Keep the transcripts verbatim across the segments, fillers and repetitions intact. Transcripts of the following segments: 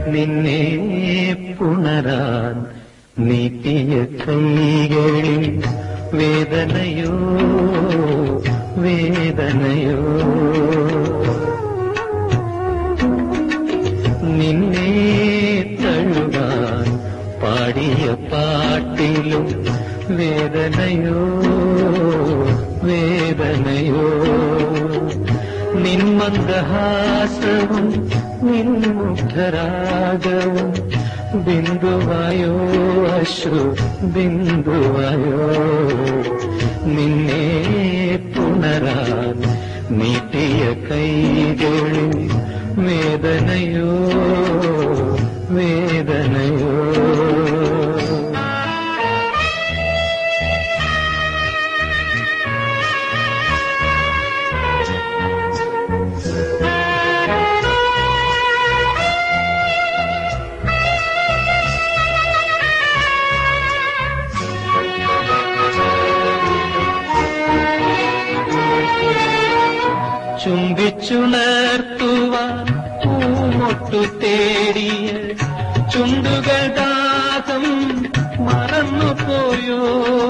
നിന്നെ പുണരാൻ നീട്ടിയ കൈകളിൽ വേദനയോ വേദനയോ, നിന്നെ തഴുകാൻ പാടിയ പാട്ടിലും വേദനയോ വേദനയോ, നിന്മന്ദഹാസവും നിൻമുഗ്ധരാഗവും ബിന്ദുവായോ അശ്രു ബിന്ദുവായോ, നിന്നെ പുണരാൻ നീട്ടിയ കൈകളിൽ വേദനയോ വേദനയോ. ചുംബിച്ചുണർത്തുവാൻ പൂമൊട്ടു തേടിയ ചുണ്ടുകൾ ദാഹം മറന്നുപോയോ,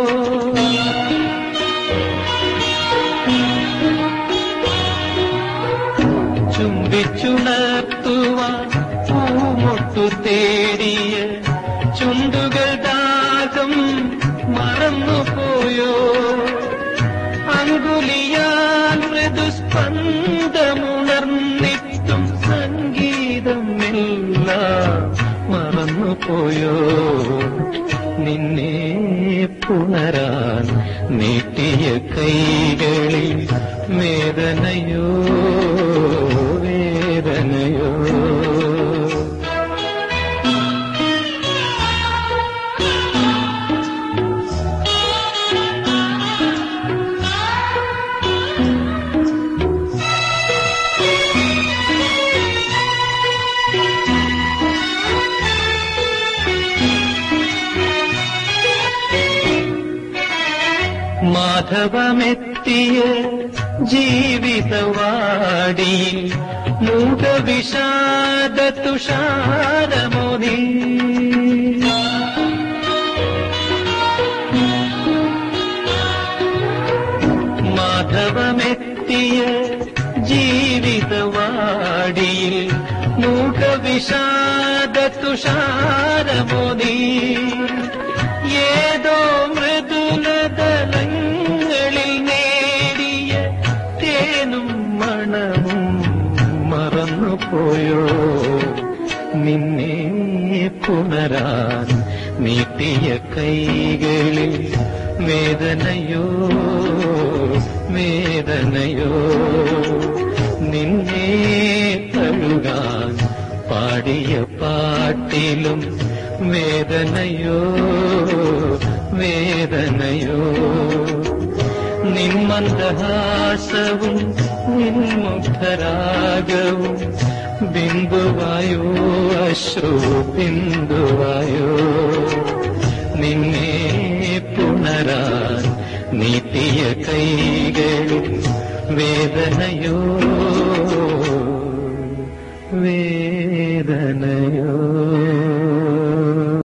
ചുംബിച്ചുണർത്തുവാൻ പൂമൊട്ടു തേടിയ ചുണ്ടുകൾ ദാഹം മറന്നുപോയോ, അങ്കുലിയാൽ മൃദുസ്പന്ദമുണർന്നിട്ടും സംഗീതമെല്ലാം മറന്നുപോയോ, നിന്നെ പുണരാൻ നീട്ടിയ കൈകളിൽ വേദനയോ വേദനയോ. മാധവമെത്തിയ ജീവിതവാടിയിൽ മൂകവിഷാദ തുഷാരമോദി, മാധവമെത്തിയ ജീവിതവാടിയിൽ മൂകവിഷാദ തുഷാരമോദി, ഏതോ മൃദുലതലങ്ങളിൽ നേടിയ തേനും മണവും മറന്നുപോയോ, നിന്നെ പുണരാൻ നീട്ടിയ കൈകളിൽ വേദനയോ വേദനയോ, നിന്നെ തഴുകാൻ പാടിയ പാട്ടിലും വേദനയോ വേദനയോ, നിന്മന്ദഹാസവും നിൻമുഗ്ധരാഗവും ബിന്ദുവായോ അശ്രു ബിന്ദുവായോ, നിന്നെ പുണരാൻ നീട്ടിയ കൈകളിൽ വേദനയോ